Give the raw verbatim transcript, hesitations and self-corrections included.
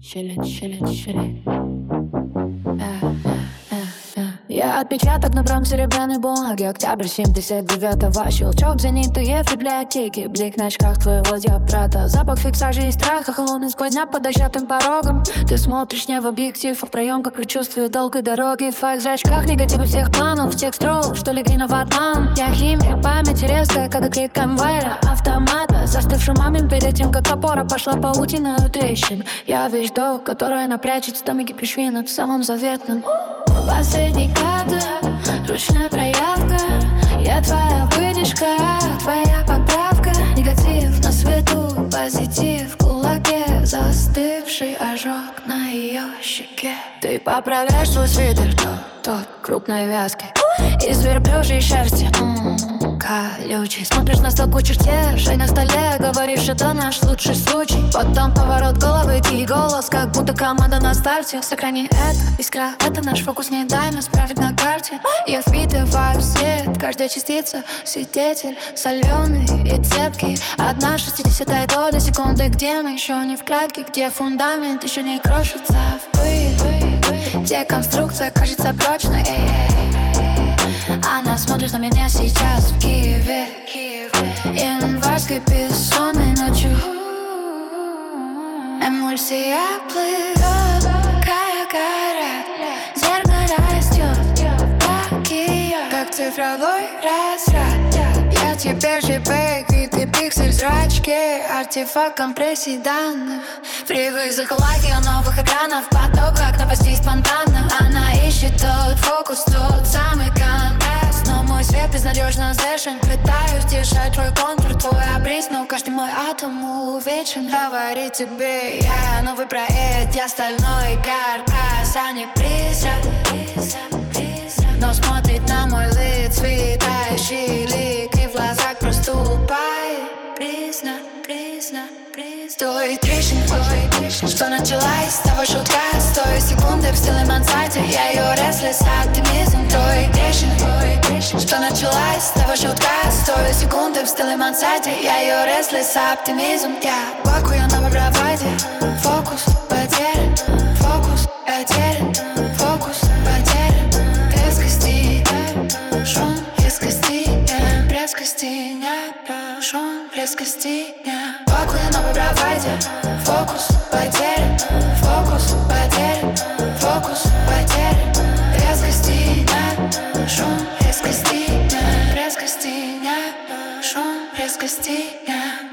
Chillin', chillin', chillin'. Я отпечаток на серебряной бумаге. Октябрь семьдесят девятого. Щелчок знаменитые в библиотеке. Блик на очках твоего диапрата. Запах фиксажей и страха. Холодный сквозняк по дощатым порогам. Ты смотришь не в объектив, а в проем, как предчувствие долгой дороги. В твоих зрачках негативы всех планов. Всех строк, что легли на ватман. Я химия, память резкая, когда крик конвейера автомата. Застывший момент перед тем, как опора пошла паутиною трещин. Я вещдок, которая напрячет стомики пришвинок в самом заветном. Последний кадр, ручная проявка. Я твоя выдержка, твоя поправка. Негатив на свету, позитив в кулаке. Застывший ожог на ее щеке. Ты поправляешь свой свитер, тот, тот крупной вязки. Из верблюжьей шерсти, м-м, колючий. Смотришь на столку чертежей на столе. Говоришь, это наш лучший случай. Потом поворот головы, тихий голос, как будто команда на старте. Сохрани это, искра, это наш фокус. Не дай нас править на карте. Я впитываю свет, каждая частица свидетель, соленый и цепкий. Одна шестидесятая доля секунды. Где мы еще не в клетке, где фундамент еще не крошится в пыль, где конструкция кажется прочной. Она смотрит на меня сейчас в Киеве, январской бессонной ночью. Эмульсия плывет, края горят, зерна растет, как ее, как цифровой разряд. Я теперь JPEG, и ты пиксель в зрачке. Артефакт компрессии данных, привызок лайки у новых экранов. Поток, как новостей спонтанно. Она ищет тот фокус, тот самый контраст. Но мой свет безнадежно зэшен. Пытаюсь держать твой контур, твой обрез, но каждый мой атом увечен. Говорит тебе я новый проект, я стальной каркас, а не призрак. Но смотрит на мой лиц, светающий лик, и в глазах проступает признак, признак, признак. Стой, трещина, что началась с того шутка. Стой секунды в стиле Мансарте, я ее реслис оптимизм. Стой, трещина, что началась с того шутка. Стой секунды в стиле Мансарте, я ее реслис оптимизм. Я пакую на водопаде, фокус потерян, фокус потерян, фокус потерян. Резкости, шум, резкости, резкости, шум, резкости. Пакую на водопаде, фокус потерян, фокус потерян, фокус потерян. Резкости, шум, резкости, резкости, шум, резкости.